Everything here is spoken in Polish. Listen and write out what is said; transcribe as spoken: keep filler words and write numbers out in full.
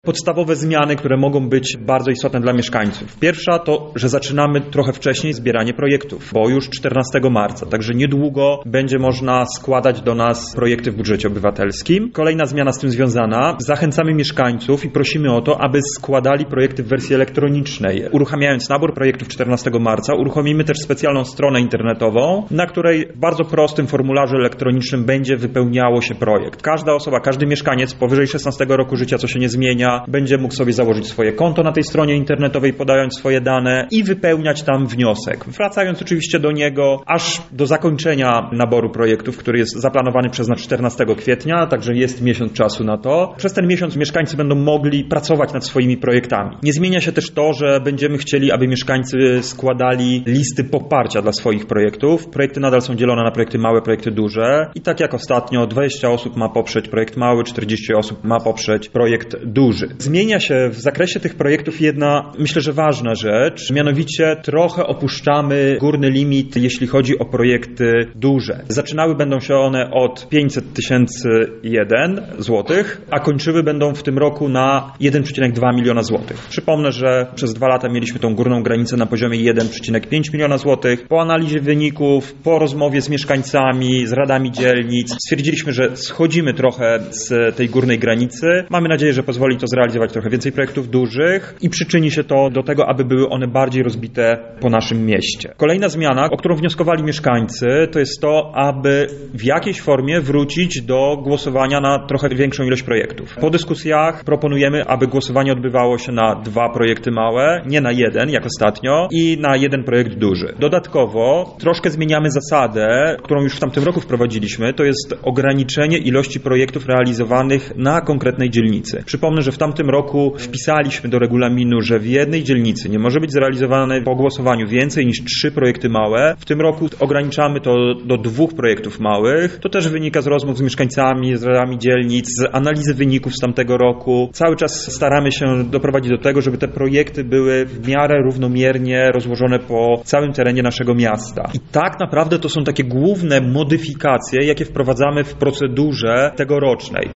podstawowe zmiany, które mogą być bardzo istotne dla mieszkańców. Pierwsza to, że zaczynamy trochę wcześniej zbieranie projektów, bo już czternastego marca, także niedługo będzie można składać do nas projekty w budżecie obywatelskim. Kolejna zmiana z tym związana, zachęcamy mieszkańców i prosimy o to, aby składali projekty w wersji elektronicznej. Uruchamiając nabór projektów czternastego marca, uruchomimy też specjalną stronę internetową, na której w bardzo prostym formularzu elektronicznym będzie wypełniało się projekt. Każda osoba, każdy mieszkaniec powyżej szesnastego roku życia, co się nie zmienia, będzie mógł sobie założyć swoje konto na tej stronie internetowej, podając swoje dane i wypełniać tam wniosek. Wracając oczywiście do niego aż do zakończenia naboru projektów, który jest zaplanowany przez nas czternastego kwietnia, także jest miesiąc czasu na to. Przez ten miesiąc mieszkańcy będą mogli pracować nad swoimi projektami. Nie zmienia się też to, że będziemy chcieli, aby mieszkańcy składali listy poparcia dla swoich projektów. Projekty nadal są dzielone na projekty małe, projekty duże i tak jak ostatnio dwadzieścia osób ma poprzeć projekt mały, czterdzieści osób ma poprzeć projekt duży. Zmienia się w zakresie tych projektów jedna, myślę, że ważna rzecz, mianowicie trochę opuszczamy górny limit, jeśli chodzi o projekty duże. Zaczynały będą się one od pięćset tysięcy jeden złotych, a kończyły będą w tym roku na jeden przecinek dwa miliona złotych. Przypomnę, że przez dwa lata mieliśmy tą górną granicę na poziomie jeden przecinek pięć miliona złotych. Po analizie wyników, po rozmowie z mieszkańcami, z radami dzielnic, stwierdziliśmy, że schodzimy trochę z tej górnej granicy. Mamy nadzieję, że pozwoli to zrealizować trochę więcej projektów dużych i przyczyni się to do tego, aby były one bardziej rozbite po naszym mieście. Kolejna zmiana, o którą wnioskowali mieszkańcy, to jest to, aby w jakiejś formie wrócić do głosowania na trochę większą ilość projektów. Po dyskusjach proponujemy, aby głosowanie odbywało się na dwa projekty małe, nie na jeden, jak ostatnio, i na jeden projekt duży. Dodatkowo troszkę zmieniamy zasadę, którą już w tamtym roku wprowadziliśmy, to jest ograniczenie ilości projektów realizowanych na konkretnej dzielnicy. Przypomnę, że w tamtym roku wpisaliśmy do regulaminu, że w jednej dzielnicy nie może być zrealizowane po głosowaniu więcej niż trzy projekty małe. W tym roku ograniczamy to do dwóch projektów małych. To też wynika z rozmów z mieszkańcami, z radami dzielnic, z analizy wyników z tamtego roku. Cały czas staramy się doprowadzić do tego, żeby te projekty były w miarę równomiernie rozłożone po całym terenie naszego miasta. I tak naprawdę to są takie główne modyfikacje, jakie wprowadzamy w procedurze tegorocznej.